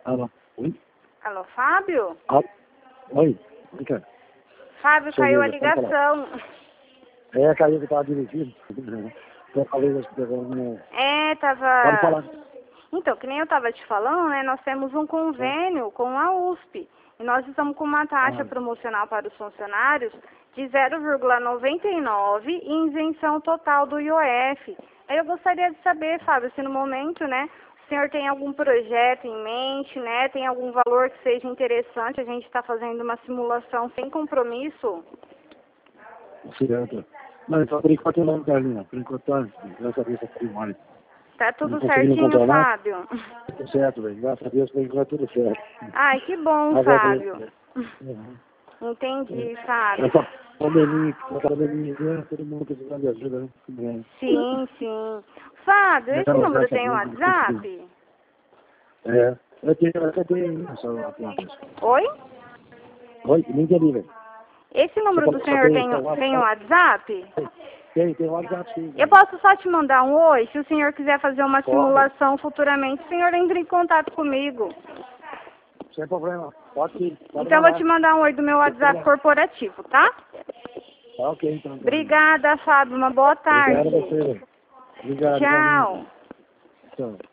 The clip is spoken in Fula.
Alô? Oi? Alô, Fábio? Oi? O que é? Fábio, Sou caiu a eu, pode falar. ligação. Caiu que estava dirigindo. Eu falei, acho que pegou no... Pode Tava... falar. Então, que nem eu tava te falando, né? Nós temos um convênio com a USP. E nós estamos com uma taxa promocional para os funcionários de 0,99 e isenção total do IOF. Aí eu gostaria de saber, Fábio, se no momento, né, o senhor tem algum projeto em mente, né? Tem algum valor que seja interessante? A gente está fazendo uma simulação sem compromisso. Certo. Não, então por enquanto eu não quero, não. Por enquanto, graças a Deus, tá tudo mal. Tá tudo Não conseguindo certinho, controlar? Fábio? Tudo certo, velho. Graças a Deus, por enquanto tudo certo. Ai, que bom, Mas Fábio. Uhum. Entendi, Fábio. Essa pandemia, né, todo mundo precisando de ajuda, né? Bem. Sim, sim. Fábio, esse Não, número graças a tem Deus, conseguimos. WhatsApp? Eu tenho só plantas. Oi? Oi, não entendi, velho. Esse Você número do falou que só senhor tem, tem WhatsApp? WhatsApp? Tem WhatsApp, sim. Eu posso só te mandar um oi? Se o senhor quiser fazer uma Pode. simulação futuramente, o senhor entra em contato comigo. Sem problema. Pode sim. Pode Então eu vou mandar. te mandar um oi do meu WhatsApp corporativo, tá? Tá ok, então. Obrigada, Fábio. Uma boa tarde. Obrigado a você. Obrigado, igualmente. Tchau. Tchau.